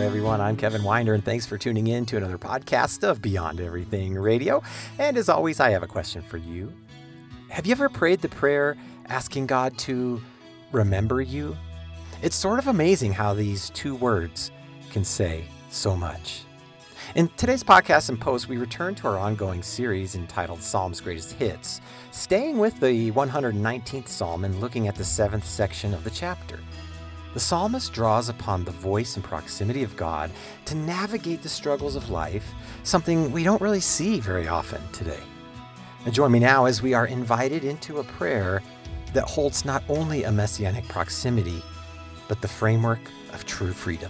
everyone. I'm Kevin Winder, and thanks for tuning in to another podcast of Beyond Everything Radio. And as always, I have a question for you. Have you ever prayed the prayer asking God to remember you? It's sort of amazing how these two words can say so much. In today's podcast and post, we return to our ongoing series entitled Psalms Greatest Hits, staying with the 119th Psalm and looking at the 7th section of the chapter. The psalmist draws upon the voice and proximity of God to navigate the struggles of life, something we don't really see very often today. And join me now as we are invited into a prayer that holds not only a messianic proximity, but the framework of true freedom.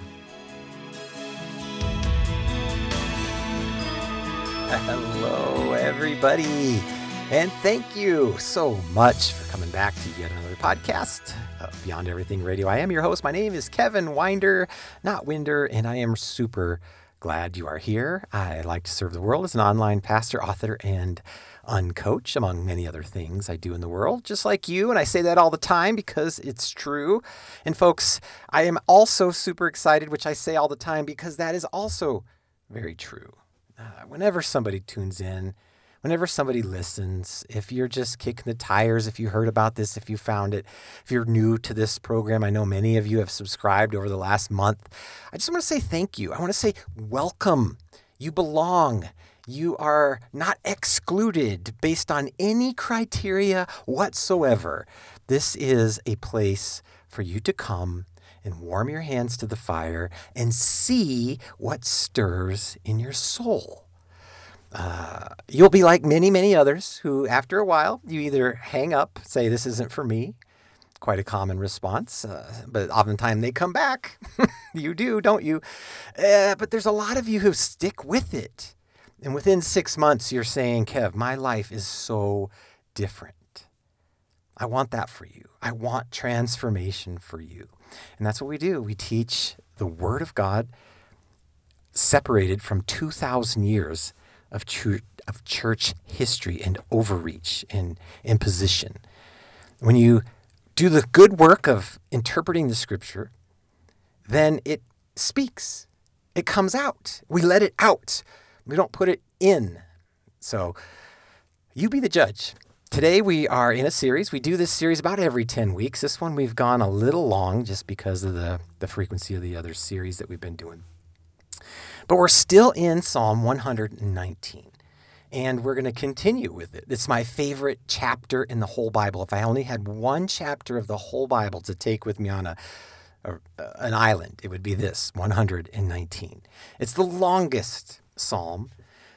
Hello, everybody, and thank you so much for coming back to yet another podcast of Beyond Everything Radio. I am your host. My name is Kevin Winder, not Winder, and I am super glad you are here. I like to serve the world as an online pastor, author, and uncoach, among many other things I do in the world, just like you, and I say that all the time because it's true. And folks, I am also super excited, which I say all the time because that is also very true. Whenever somebody tunes in, whenever somebody listens, if you're just kicking the tires, if you heard about this, if you found it, if you're new to this program, I know many of you have subscribed over the last month. I just want to say thank you. I want to say welcome. You belong. You are not excluded based on any criteria whatsoever. This is a place for you to come and warm your hands to the fire and see what stirs in your soul. You'll be like many, many others who, after a while, you either hang up, say, this isn't for me. Quite a common response, but oftentimes they come back. You do, don't you? But there's a lot of you who stick with it. And within 6 months, you're saying, Kev, my life is so different. I want that for you. I want transformation for you. And that's what we do. We teach the Word of God separated from 2,000 years of church history and overreach and imposition. When you do the good work of interpreting the Scripture, then it speaks. It comes out. We let it out. We don't put it in. So you be the judge. Today we are in a series. We do this series about every 10 weeks. This one we've gone a little long just because of the frequency of the other series that we've been doing. But we're still in Psalm 119, and we're going to continue with it. It's my favorite chapter in the whole Bible. If I only had one chapter of the whole Bible to take with me on an island, it would be this, 119. It's the longest psalm,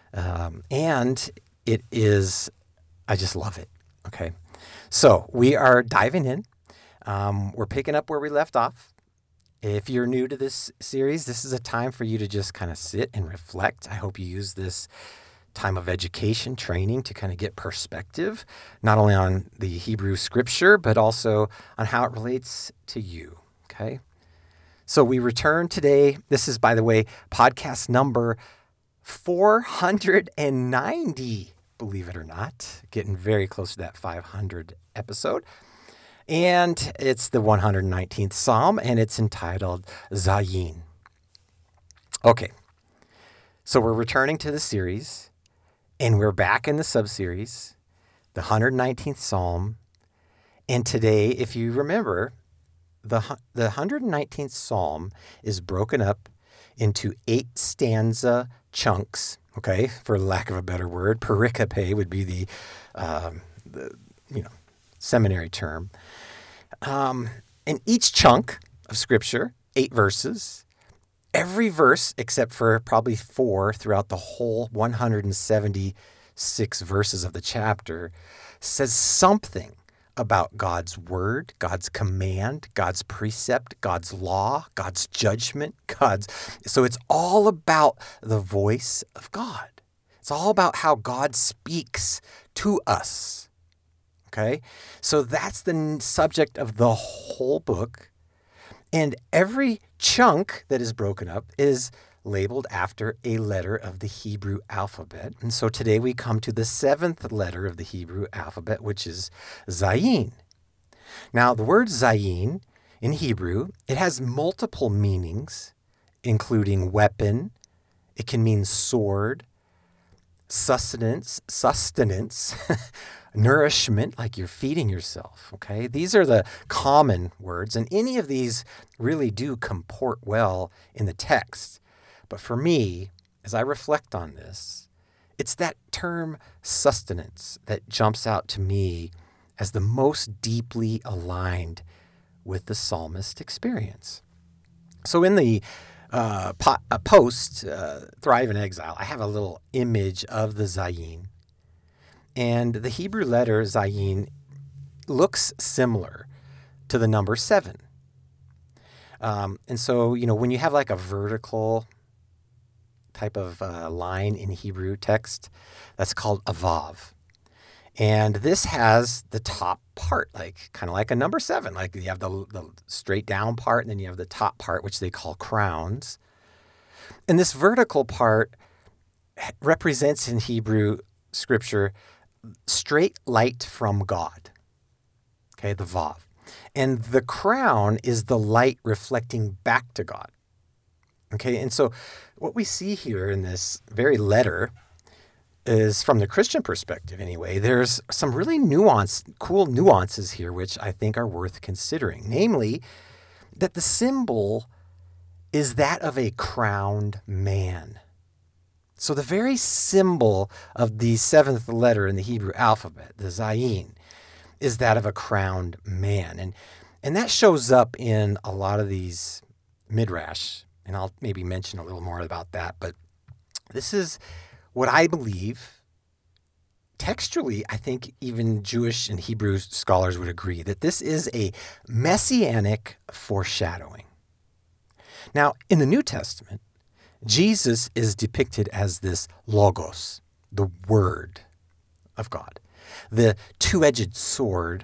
and it is, I just love it. Okay, so we are diving in. We're picking up where we left off. If you're new to this series, this is a time for you to just kind of sit and reflect. I hope you use this time of education, training to kind of get perspective, not only on the Hebrew scripture, but also on how it relates to you. Okay, so we return today. This is, by the way, podcast number 490, believe it or not, getting very close to that 500 episode. And it's the 119th Psalm, and it's entitled Zayin. Okay, so we're returning to the series, and we're back in the sub-series, the 119th Psalm. And today, if you remember, the 119th Psalm is broken up into 8 stanza chunks, okay, for lack of a better word. Pericope would be the seminary term. And each chunk of scripture, 8 verses, every verse except for probably 4 throughout the whole 176 verses of the chapter says something about God's word, God's command, God's precept, God's law, God's judgment, so it's all about the voice of God. It's all about how God speaks to us. Okay, so that's the subject of the whole book. And every chunk that is broken up is labeled after a letter of the Hebrew alphabet. And so today we come to the 7th letter of the Hebrew alphabet, which is Zayin. Now, the word Zayin in Hebrew, it has multiple meanings including weapon. It can mean sword, sustenance, nourishment, like you're feeding yourself, okay? These are the common words, and any of these really do comport well in the text. But for me, as I reflect on this, it's that term sustenance that jumps out to me as the most deeply aligned with the psalmist experience. So in the post Thrive in Exile, I have a little image of the Zayin. And the Hebrew letter Zayin looks similar to the number 7. And so, when you have like a vertical type of line in Hebrew text, that's called a vav. And this has the top part, kind of like a number 7. Like you have the straight down part, and then you have the top part, which they call crowns. And this vertical part represents in Hebrew scripture straight light from God. Okay, the vav. And the crown is the light reflecting back to God. Okay, and so what we see here in this very letter is, from the Christian perspective anyway, there's some really cool nuances here which I think are worth considering. Namely, that the symbol is that of a crowned man. So the very symbol of the 7th letter in the Hebrew alphabet, the Zayin, is that of a crowned man. And that shows up in a lot of these midrash, and I'll maybe mention a little more about that. But this is what I believe, textually, I think even Jewish and Hebrew scholars would agree, that this is a messianic foreshadowing. Now, in the New Testament, Jesus is depicted as this logos, the Word of God, the two-edged sword.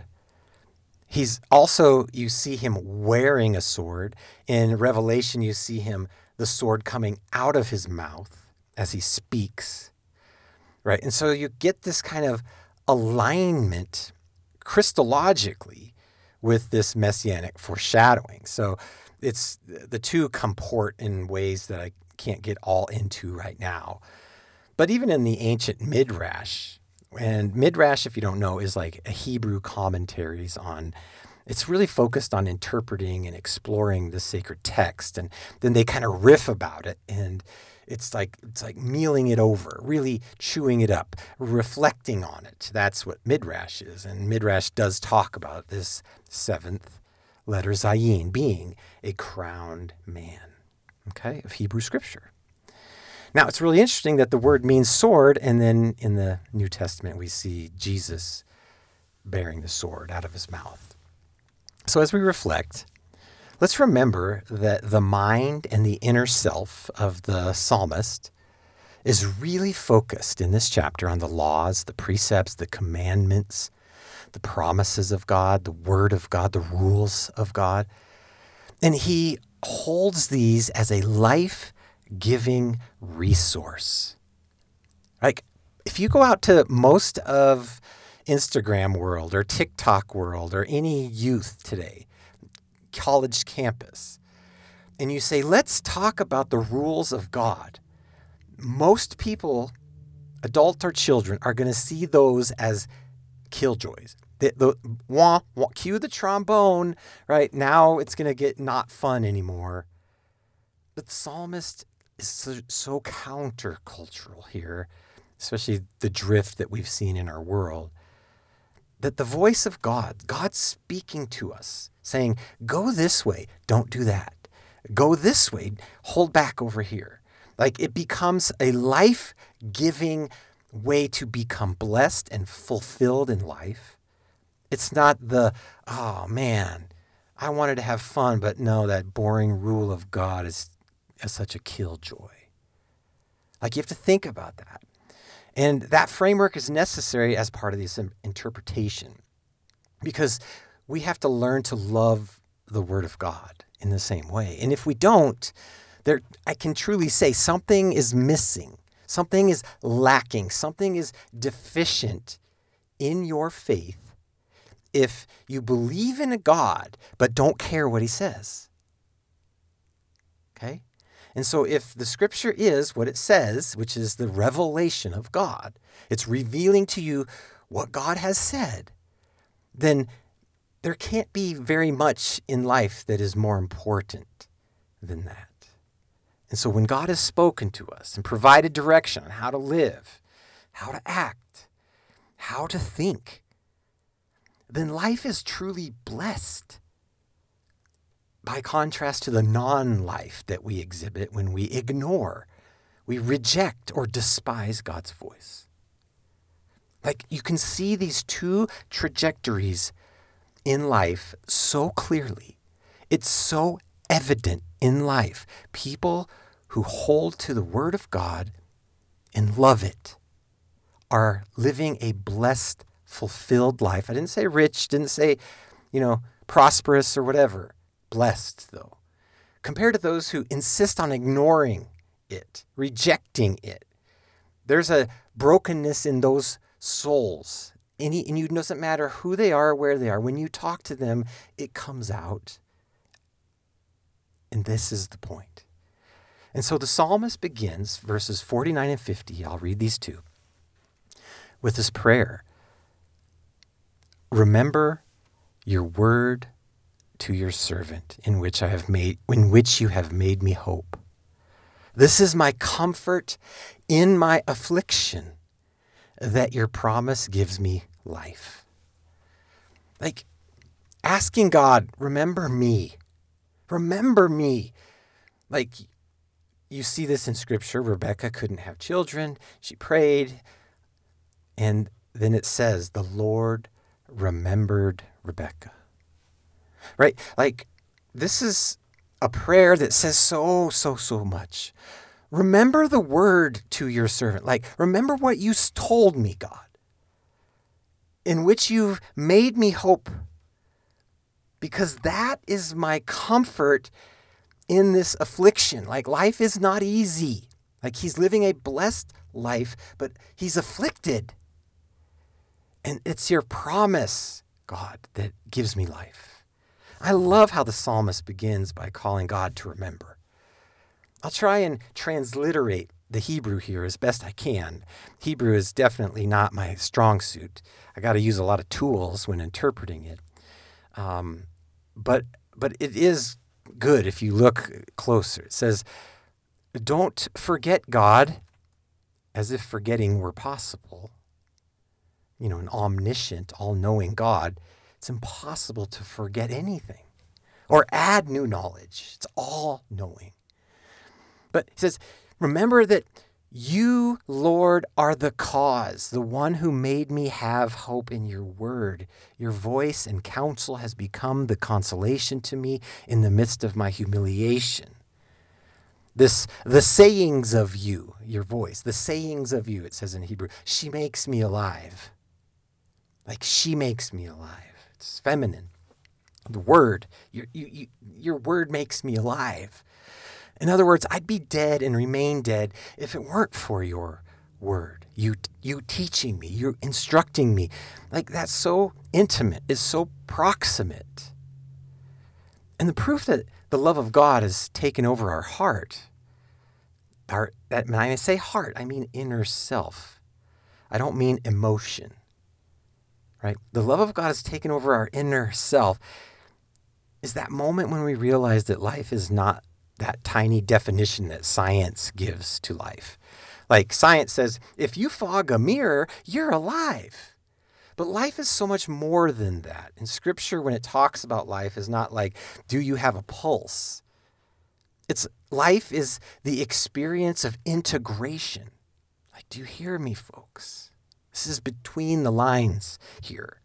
He's also, you see him wearing a sword. In Revelation, you see the sword coming out of his mouth as he speaks, right? And so you get this kind of alignment Christologically with this messianic foreshadowing. So it's the two comport in ways that I can't get all into right now. But even in the ancient Midrash, and Midrash, if you don't know, is like a Hebrew commentaries it's really focused on interpreting and exploring the sacred text. And then they kind of riff about it. And it's like mealing it over, really chewing it up, reflecting on it. That's what Midrash is. And Midrash does talk about this 7th letter Zayin being a crowned man, okay, of Hebrew scripture. Now, it's really interesting that the word means sword, and then in the New Testament we see Jesus bearing the sword out of his mouth. So as we reflect, let's remember that the mind and the inner self of the psalmist is really focused in this chapter on the laws, the precepts, the commandments, the promises of God, the word of God, the rules of God. And he holds these as a life-giving resource. Like, if you go out to most of Instagram world or TikTok world or any youth today, college campus, and you say, let's talk about the rules of God, most people, adults or children, are going to see those as killjoys. Cue the trombone, right? Now it's going to get not fun anymore. But the psalmist is so countercultural here, especially the drift that we've seen in our world, that the voice of God's speaking to us, saying, go this way, don't do that. Go this way, hold back over here. Like, it becomes a life-giving way to become blessed and fulfilled in life. It's not oh man, I wanted to have fun, but no, that boring rule of God is such a killjoy. Like, you have to think about that. And that framework is necessary as part of this interpretation, because we have to learn to love the Word of God in the same way. And if we don't, I can truly say something is missing, something is lacking, something is deficient in your faith if you believe in a God but don't care what he says. Okay? And so if the scripture is what it says, which is the revelation of God, it's revealing to you what God has said, then there can't be very much in life that is more important than that. And so when God has spoken to us and provided direction on how to live, how to act, how to think, then life is truly blessed. By contrast to the non-life that we exhibit when we ignore, we reject or despise God's voice. Like, you can see these two trajectories in life so clearly. It's so evident in life. People who hold to the Word of God and love it are living a blessed, fulfilled life. I didn't say rich, didn't say, prosperous or whatever. Blessed, though, compared to those who insist on ignoring it, rejecting it. There's a brokenness in those souls. And it doesn't matter who they are or where they are. When you talk to them, it comes out. And this is the point. And so the psalmist begins, verses 49 and 50, I'll read these two, with this prayer. Remember your word to your servant, in which you have made me hope. This is my comfort in my affliction, that your promise gives me life. Like asking God, remember me. Remember me. Like you see this in Scripture. Rebecca couldn't have children. She prayed. And then it says, the Lord remembered Rebecca. Right? Like, this is a prayer that says so much. Remember the word to your servant. Like, remember what you told me, God, in which you've made me hope. Because that is my comfort in this affliction. Like, life is not easy. Like, he's living a blessed life, but he's afflicted. And it's your promise, God, that gives me life. I love how the psalmist begins by calling God to remember. I'll try and transliterate the Hebrew here as best I can. Hebrew is definitely not my strong suit. I got to use a lot of tools when interpreting it. But it is good if you look closer. It says, don't forget God, as if forgetting were possible. An omniscient, all-knowing God. It's impossible to forget anything or add new knowledge. It's all knowing. But he says, remember that you, Lord, are the cause, the one who made me have hope in your word. Your voice and counsel has become the consolation to me in the midst of my humiliation. The sayings of you, your voice, the sayings of you, it says in Hebrew, she makes me alive. Like she makes me alive. It's feminine. The word, your word makes me alive. In other words, I'd be dead and remain dead if it weren't for your word. You teaching me, you instructing me. Like that's so intimate, it's so proximate. And the proof that the love of God has taken over our heart, when I say heart, I mean inner self. I don't mean emotion. Right? The love of God has taken over our inner self is that moment when we realize that life is not that tiny definition that science gives to life. Like science says, if you fog a mirror, you're alive. But life is so much more than that. In Scripture, when it talks about life, is not like, do you have a pulse? Life is the experience of integration. Like, do you hear me, folks? This is between the lines here.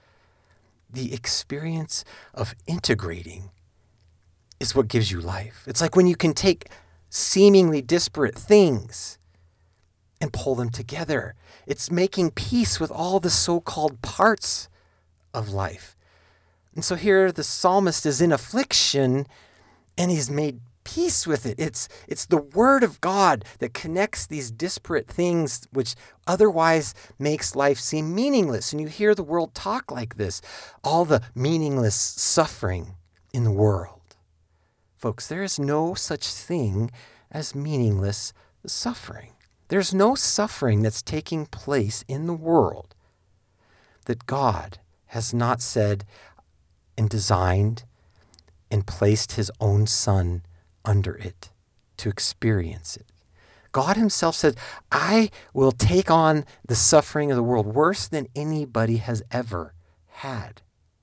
The experience of integrating is what gives you life. It's like when you can take seemingly disparate things and pull them together. It's making peace with all the so-called parts of life. And so here the psalmist is in affliction and he's made peace with it. It's the word of God that connects these disparate things, which otherwise makes life seem meaningless. And you hear the world talk like this, all the meaningless suffering in the world. Folks, there is no such thing as meaningless suffering. There's no suffering that's taking place in the world that God has not said and designed and placed his own Son under it to experience it. God himself said, I will take on the suffering of the world worse than anybody has ever had.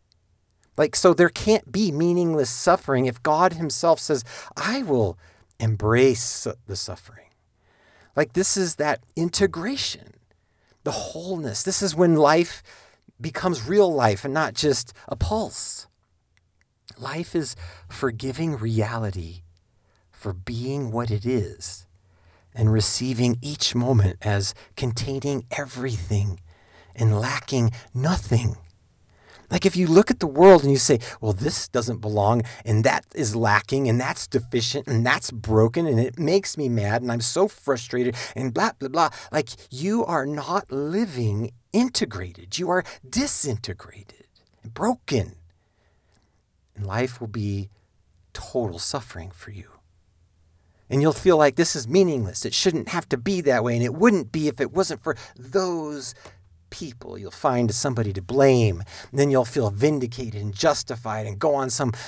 So there can't be meaningless suffering if God himself says, I will embrace the suffering. This is that integration, the wholeness. This is when life becomes real life and not just a pulse. Life is forgiving reality for being what it is and receiving each moment as containing everything and lacking nothing. If you look at the world and you say, well, this doesn't belong and that is lacking and that's deficient and that's broken and it makes me mad and I'm so frustrated and blah, blah, blah. You are not living integrated. You are disintegrated, broken. And life will be total suffering for you. And you'll feel like this is meaningless. It shouldn't have to be that way. And it wouldn't be if it wasn't for those people. You'll find somebody to blame. And then you'll feel vindicated and justified and go on some,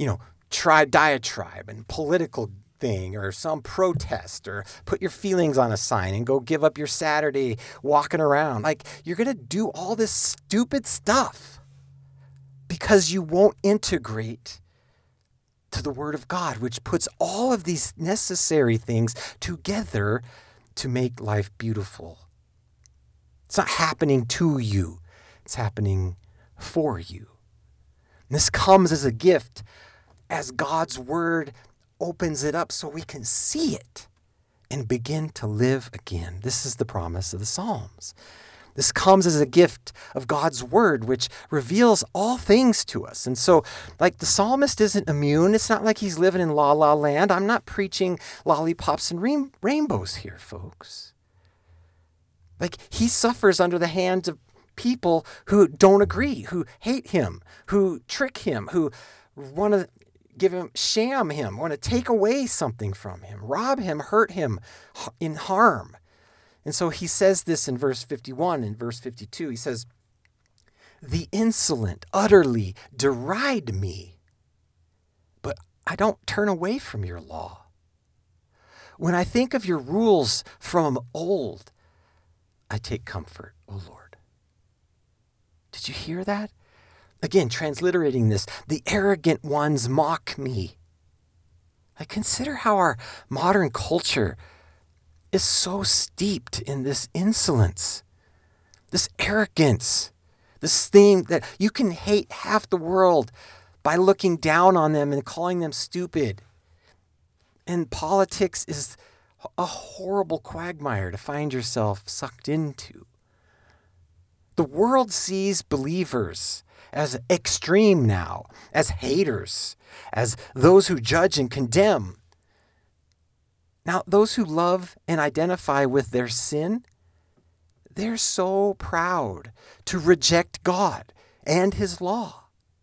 diatribe and political thing or some protest or put your feelings on a sign and go give up your Saturday walking around. You're going to do all this stupid stuff because you won't integrate to the Word of God, which puts all of these necessary things together to make life beautiful. It's not happening to you. It's happening for you. And this comes as a gift as God's Word opens it up so we can see it and begin to live again. This is the promise of the Psalms. This comes as a gift of God's Word, which reveals all things to us. And so, the psalmist isn't immune. It's not like he's living in la-la land. I'm not preaching lollipops and rainbows here, folks. He suffers under the hands of people who don't agree, who hate him, who trick him, who want to sham him, want to take away something from him, rob him, hurt him in harm. And so he says this in verse 51 and verse 52. He says, the insolent utterly deride me, but I don't turn away from your law. When I think of your rules from old, I take comfort, O Lord. Did you hear that? Again, transliterating this, the arrogant ones mock me. Consider how our modern culture is so steeped in this insolence, this arrogance, this thing that you can hate half the world by looking down on them and calling them stupid. And politics is a horrible quagmire to find yourself sucked into. The world sees believers as extreme now, as haters, as those who judge and condemn. Now, those who love and identify with their sin, they're so proud to reject God and his law.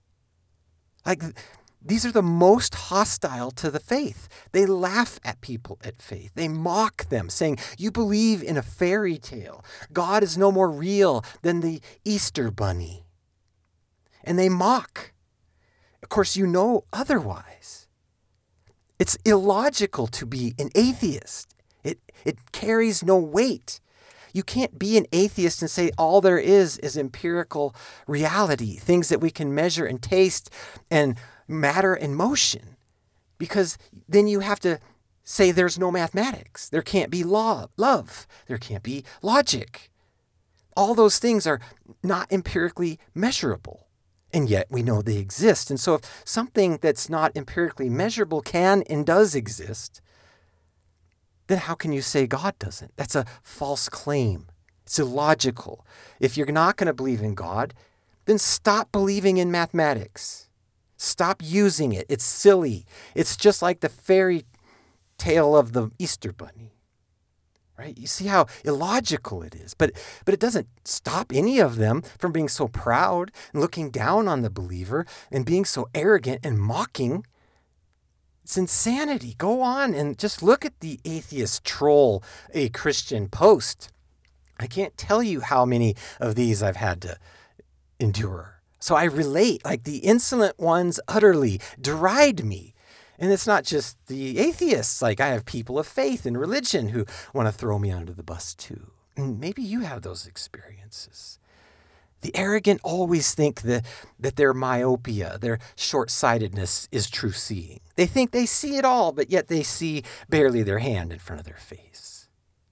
These are the most hostile to the faith. They laugh at people at faith. They mock them, saying, you believe in a fairy tale. God is no more real than the Easter bunny. And they mock. Of course, you know otherwise. It's illogical to be an atheist. It carries no weight. You can't be an atheist and say all there is empirical reality, things that we can measure and taste and matter and motion, because then you have to say there's no mathematics. There can't be love. There can't be logic. All those things are not empirically measurable. And yet we know they exist. And so if something that's not empirically measurable can and does exist, then how can you say God doesn't? That's a false claim. It's illogical. If you're not going to believe in God, then stop believing in mathematics. Stop using it. It's silly. It's just like the fairy tale of the Easter bunny. Right? You see how illogical it is. But it doesn't stop any of them from being so proud and looking down on the believer and being so arrogant and mocking. It's insanity. Go on and just look at the atheist troll a Christian post. I can't tell you how many of these I've had to endure. So I relate, like the insolent ones utterly deride me. And it's not just the atheists. Like I have people of faith and religion who want to throw me under the bus too. And maybe you have those experiences. The arrogant always think that their myopia, their short-sightedness is true seeing. They think they see it all, but yet they see barely their hand in front of their face.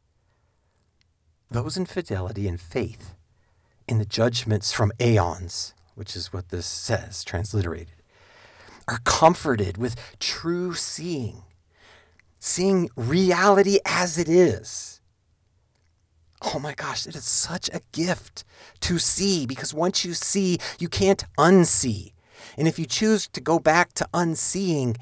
Those in fidelity and faith in the judgments from aeons, which is what this says, transliterated, are comforted with true seeing reality as it is. Oh my gosh, it is such a gift to see, because once you see, you can't unsee. And if you choose to go back to unseeing,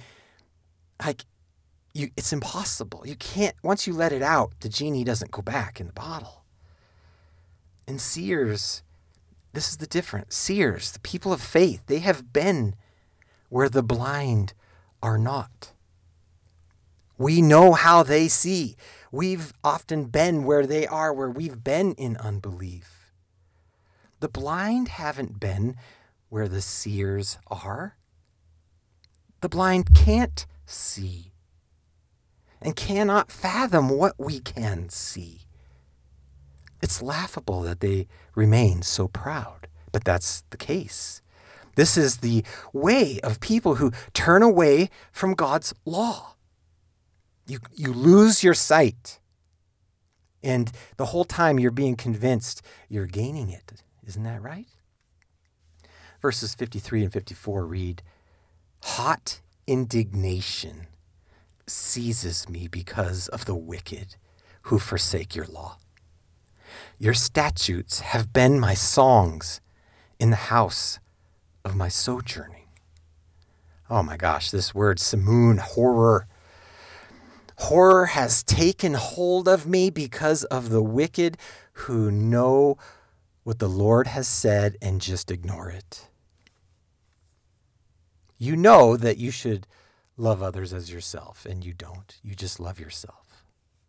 it's impossible. You can't, once you let it out, the genie doesn't go back in the bottle. And seers, this is the difference. Seers, the people of faith, they have been where the blind are not. We know how they see. We've often been where they are, where we've been in unbelief. The blind haven't been where the seers are. The blind can't see and cannot fathom what we can see. It's laughable that they remain so proud, but that's the case. This is the way of people who turn away from God's law. You lose your sight, and the whole time you're being convinced you're gaining it. Isn't that right? Verses 53 and 54 read, "Hot indignation seizes me because of the wicked who forsake your law. Your statutes have been my songs in the house of my sojourning." Oh my gosh, this word simoon, horror. Horror has taken hold of me because of the wicked who know what the Lord has said and just ignore it. You know that you should love others as yourself, and you don't. You just love yourself.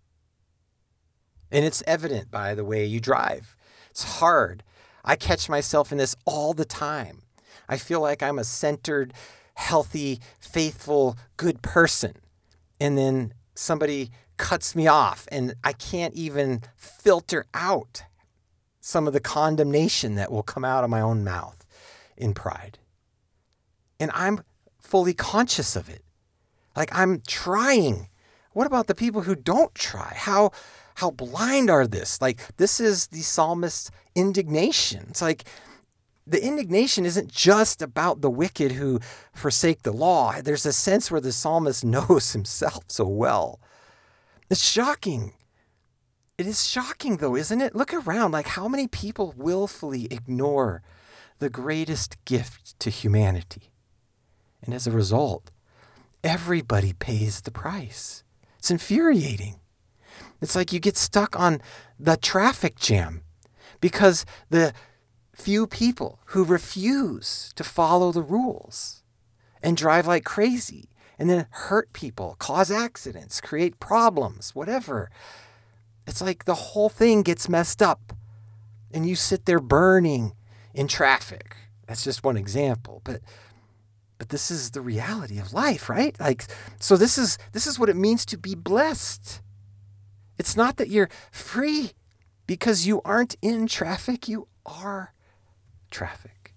And it's evident by the way you drive. It's hard. I catch myself in this all the time. I feel like I'm a centered, healthy, faithful, good person. And then somebody cuts me off, and I can't even filter out some of the condemnation that will come out of my own mouth in pride. And I'm fully conscious of it. Like I'm trying. What about the people who don't try? How blind are this? Like this is the psalmist's indignation. It's like the indignation isn't just about the wicked who forsake the law. There's a sense where the psalmist knows himself so well. It's shocking. It is shocking though, isn't it? Look around, like how many people willfully ignore the greatest gift to humanity. And as a result, everybody pays the price. It's infuriating. It's like you get stuck on the traffic jam because the few people who refuse to follow the rules and drive like crazy and then hurt people, cause accidents, create problems, whatever. It's like the whole thing gets messed up and you sit there burning in traffic. That's just one example, but this is the reality of life, right? Like, so this is what it means to be blessed. It's not that you're free because you aren't in traffic, you are traffic.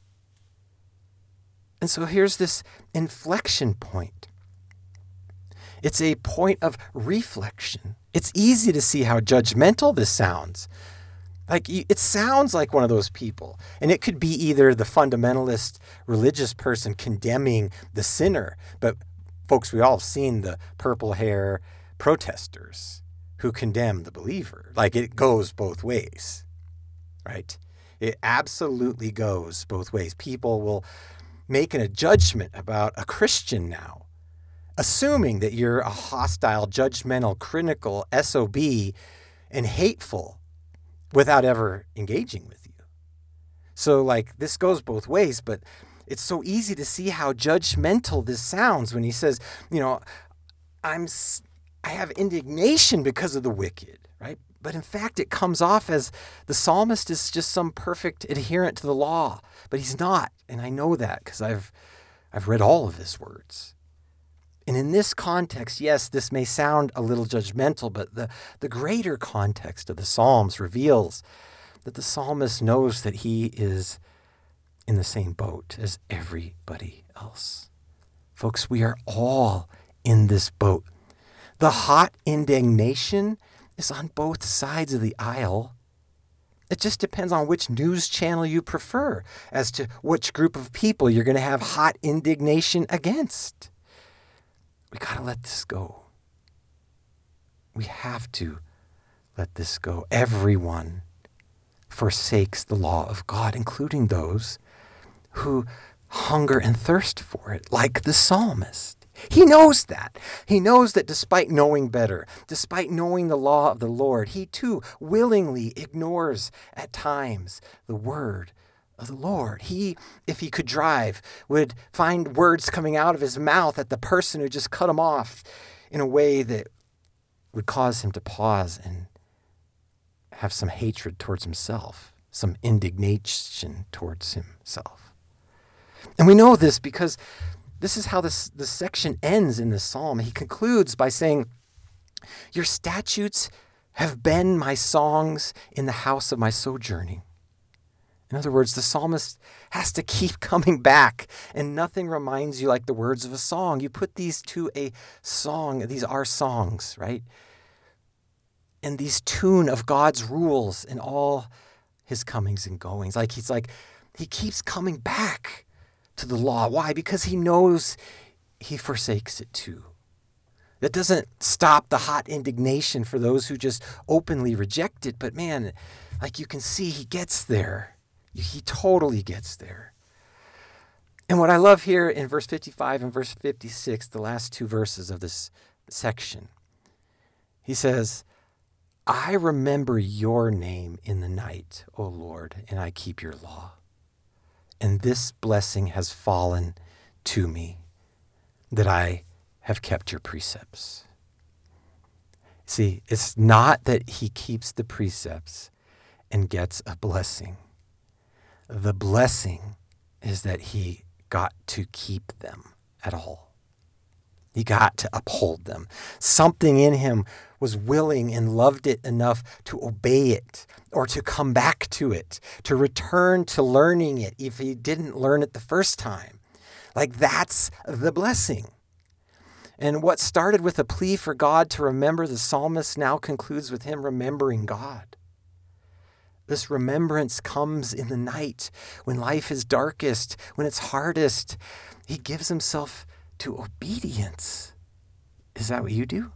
And so here's this inflection point. It's a point of reflection. It's easy to see how judgmental this sounds. Like it sounds like one of those people. And it could be either the fundamentalist religious person condemning the sinner, but folks, we all have seen the purple hair protesters who condemn the believer. Like it goes both ways, right? It absolutely goes both ways. People will make a judgment about a Christian now, assuming that you're a hostile, judgmental, critical SOB and hateful without ever engaging with you. So like this goes both ways, but It's so easy to see how judgmental this sounds when he says, I have indignation because of the wicked, right? But in fact, it comes off as the psalmist is just some perfect adherent to the law, but he's not. And I know that because I've read all of his words. And in this context, yes, this may sound a little judgmental, but the greater context of the Psalms reveals that the psalmist knows that he is in the same boat as everybody else. Folks, we are all in this boat. The hot indignation is on both sides of the aisle. It just depends on which news channel you prefer as to which group of people you're going to have hot indignation against. We got to let this go. We have to let this go. Everyone forsakes the law of God, including those who hunger and thirst for it, like the psalmist. He knows that. He knows that despite knowing better, despite knowing the law of the Lord, he too willingly ignores at times the word of the Lord. He, if he could drive, would find words coming out of his mouth at the person who just cut him off in a way that would cause him to pause and have some hatred towards himself, some indignation towards himself. And we know this because this is how this section ends in this psalm. He concludes by saying, "Your statutes have been my songs in the house of my sojourning." In other words, the psalmist has to keep coming back, and nothing reminds you like the words of a song. You put these to a song. These are songs, right? And these tune of God's rules in all his comings and goings. He keeps coming back to the law. Why? Because he knows he forsakes it too. That doesn't stop the hot indignation for those who just openly reject it. But man, like you can see, he gets there. He totally gets there. And what I love here in verse 55 and verse 56, the last two verses of this section, he says, "I remember your name in the night, O Lord, and I keep your law. And this blessing has fallen to me, that I have kept your precepts." See, it's not that he keeps the precepts and gets a blessing. The blessing is that he got to keep them at all. He got to uphold them. Something in him was willing and loved it enough to obey it or to come back to it, to return to learning it if he didn't learn it the first time. Like that's the blessing. And what started with a plea for God to remember the psalmist now concludes with him remembering God. This remembrance comes in the night when life is darkest, when it's hardest. He gives himself to obedience. Is that what you do?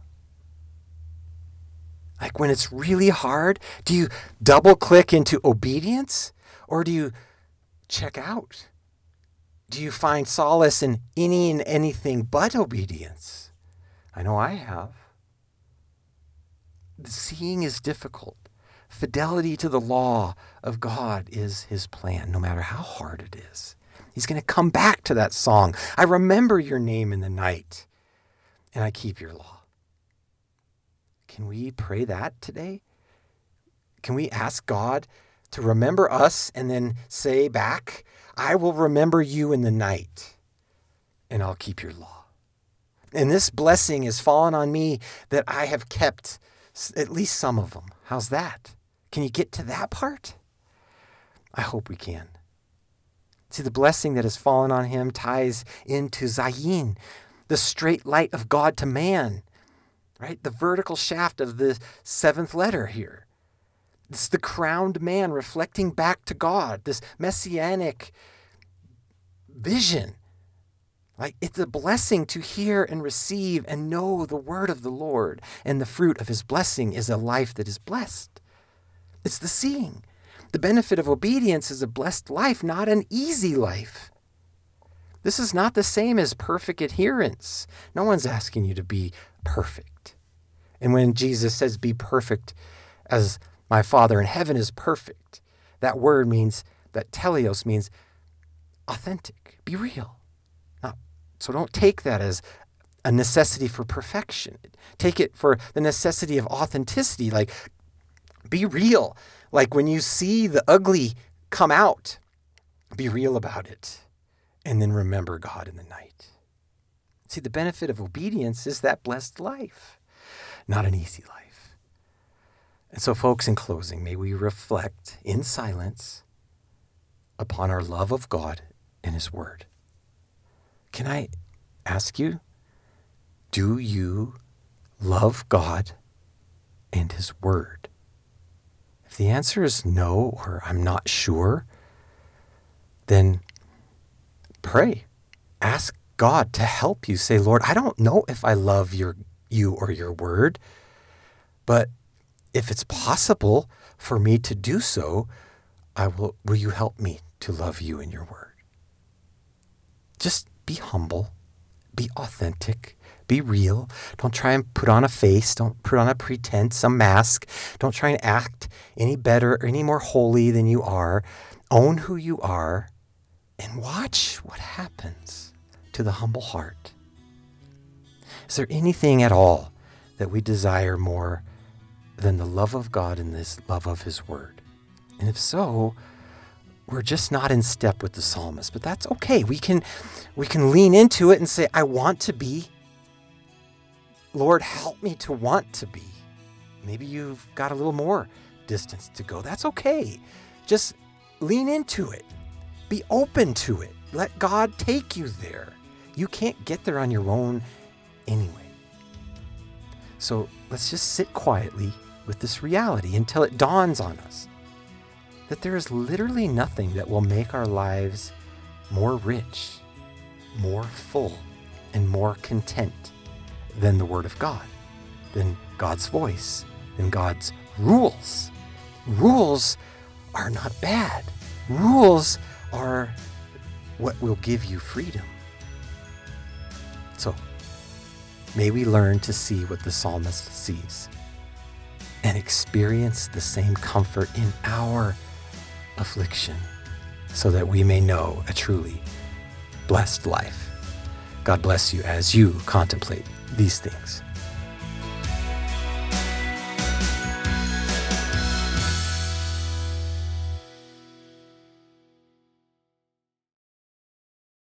Like when it's really hard, do you double click into obedience or do you check out? Do you find solace in any and anything but obedience? I know I have. The seeing is difficult. Fidelity to the law of God is his plan, no matter how hard it is. He's going to come back to that song. I remember your name in the night, and I keep your law. Can we pray that today? Can we ask God to remember us and then say back, I will remember you in the night, and I'll keep your law. And this blessing has fallen on me that I have kept at least some of them. How's that? Can you get to that part? I hope we can. See, the blessing that has fallen on him ties into Zayin, the straight light of God to man, right? The vertical shaft of the seventh letter here. It's the crowned man reflecting back to God, this messianic vision. Like it's a blessing to hear and receive and know the word of the Lord. And the fruit of his blessing is a life that is blessed. It's the seeing. The benefit of obedience is a blessed life, not an easy life. This is not the same as perfect adherence. No one's asking you to be perfect. And when Jesus says, be perfect as my Father in heaven is perfect, that word means, that teleos means authentic. Be real. So don't take that as a necessity for perfection. Take it for the necessity of authenticity. Like, be real. Like when you see the ugly come out, be real about it. And then remember God in the night. See, the benefit of obedience is that blessed life, not an easy life. And so, folks, in closing, may we reflect in silence upon our love of God and His Word. Can I ask you, do you love God and His Word? If the answer is no, or I'm not sure, then pray. Ask God to help you. Say, Lord, I don't know if I love you or your Word, but if it's possible for me to do so, will you help me to love you and your Word? Just be humble, be authentic, be real. Don't try and put on a face. Don't put on a pretense, a mask. Don't try and act any better or any more holy than you are. Own who you are and watch what happens to the humble heart. Is there anything at all that we desire more than the love of God and this love of His Word? And if so, we're just not in step with the psalmist, but that's okay. We can lean into it and say, I want to be. Lord, help me to want to be. Maybe you've got a little more distance to go. That's okay. Just lean into it. Be open to it. Let God take you there. You can't get there on your own anyway. So let's just sit quietly with this reality until it dawns on us that there is literally nothing that will make our lives more rich, more full, and more content than the Word of God, than God's voice, than God's rules. Rules are not bad. Rules are what will give you freedom. So, may we learn to see what the psalmist sees and experience the same comfort in our affliction so that we may know a truly blessed life. God bless you as you contemplate these things.